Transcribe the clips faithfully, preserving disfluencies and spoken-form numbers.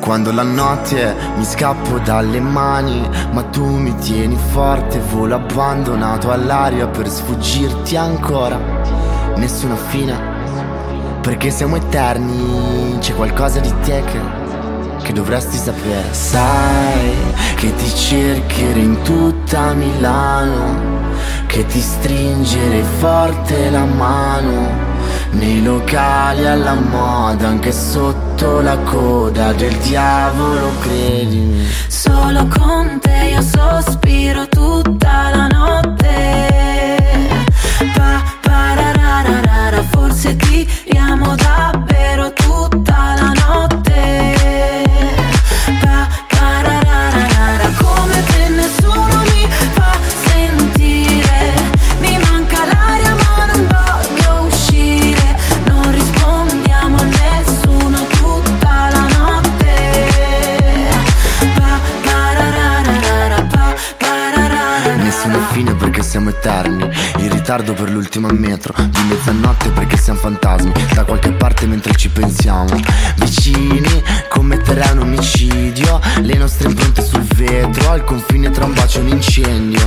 Quando la notte mi scappo dalle mani, ma tu mi tieni forte, volo abbandonato all'aria per sfuggirti ancora. Nessuna fine, perché siamo eterni, c'è qualcosa di te che, che dovresti sapere. Sai che ti cercherei in tutta Milano, che ti stringerei forte la mano, nei locali alla moda, anche sotto la coda del diavolo, credimi. Solo con te io sospiro tutta la notte. Pa, parararara, forse tiriamo davvero tutta la notte. Pa, parararara, come te nessuno mi fa sentire. Mi manca l'aria ma non voglio uscire. Non rispondiamo a nessuno tutta la notte. Pa, parararara, pa, parararara. Nessuna fine perché siamo eterni, in ritardo per l'ultima metro di mezzanotte perché siamo fantasmi da qualche parte mentre ci pensiamo. Vicini, commetterei un omicidio, le nostre impronte sul vetro, al confine tra un bacio e un incendio.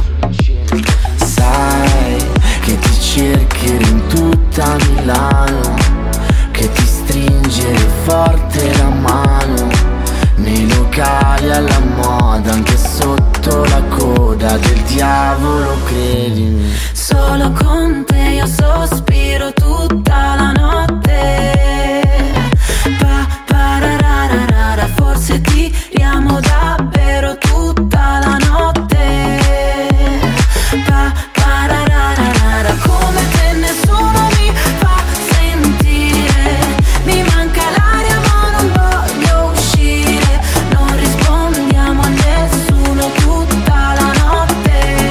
Sai che ti cercherei in tutta Milano, che ti stringere forte la mano, nei locali alla moda, anche sotto la coda del diavolo, credimi. Solo con te io sospiro tutta la notte. Pa, parararara, forse tiriamo davvero tutta la notte. Pa, parararara, come te nessuno mi fa sentire. Mi manca l'aria ma non voglio uscire. Non rispondiamo a nessuno tutta la notte.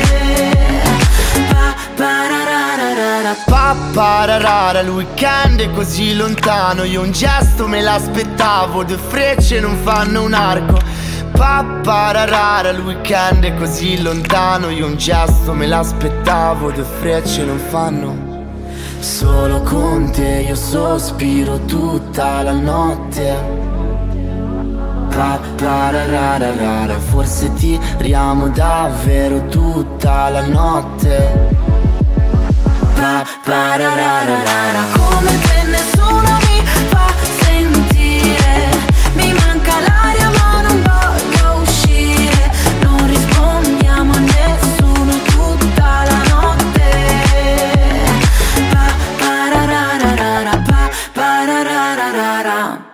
Pa, parararara. Pa, pararara, il weekend è così lontano, io un gesto me l'aspettavo, due frecce non fanno un arco. Pa, pararara, il weekend è così lontano, io un gesto me l'aspettavo, due frecce non fanno. Solo con te io sospiro tutta la notte. Pa, pararara, forse tiriamo davvero tutta la notte. Pa, pararara, come te nessuno mi fa sentire. Mi manca l'aria ma non voglio uscire. Non rispondiamo a nessuno tutta la notte. Pa, parararara, pa, parararara.